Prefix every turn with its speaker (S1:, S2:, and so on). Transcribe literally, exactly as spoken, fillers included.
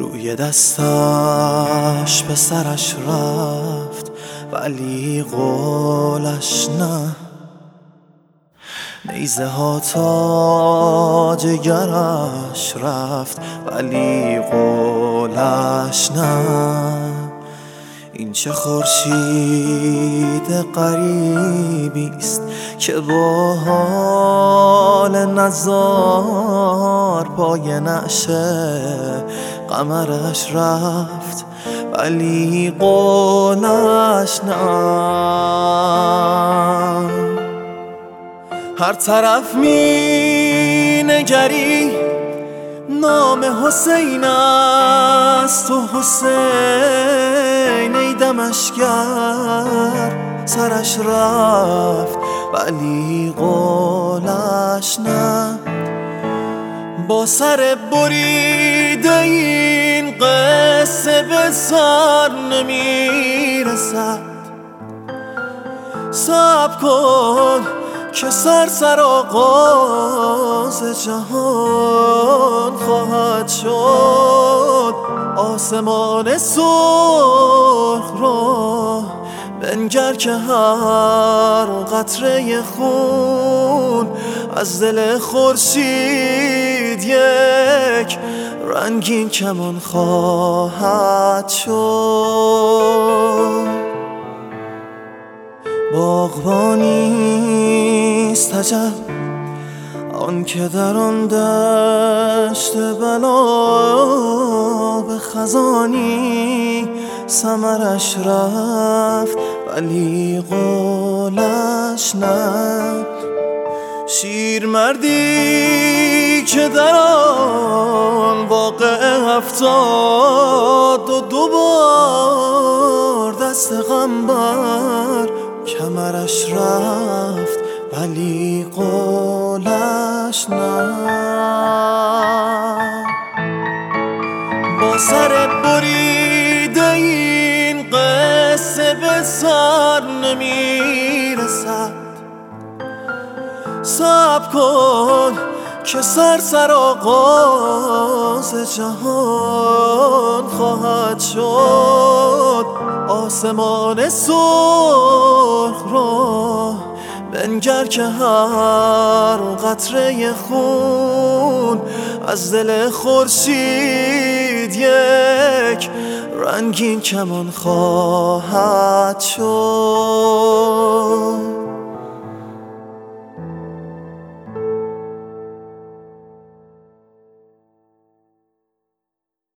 S1: روی دستش به سرش رفت ولی قولش نه. نیزه ها تا جگرش رفت ولی قولش نه. این چه خورشید غریبیست که با حال نزار پای نعشه قمرش رفت ولی قولش نه. هر طرف می نگری نام حسین است و حسین ای دمشگر سرش رفت ولی قولش نه. با سر بریده این قصه به سر نمیرسد. صبر کن که سر سر آغاز جهان خواهد شد. آسمان سرخ را بنگر که هر قطره خون از دل خورشید یک رنگین کمان خواهد شد. باغبانیست عجب آن که در آن دشت بلا به خزانی ثمرش رفت ولی قولش نه. شیرمردی که در آن واقعه هفتاد و دو بار دست غم بر کمرش رفت ولی قولش نه. با سر بریده این قصه به سر نمیرسد. صبر کن که سر سر آغاز جهان خواهد شد. آسمان سرخ را بنگر که هر قطره خون از دل خورشید یک رنگین کمان خواهد شد.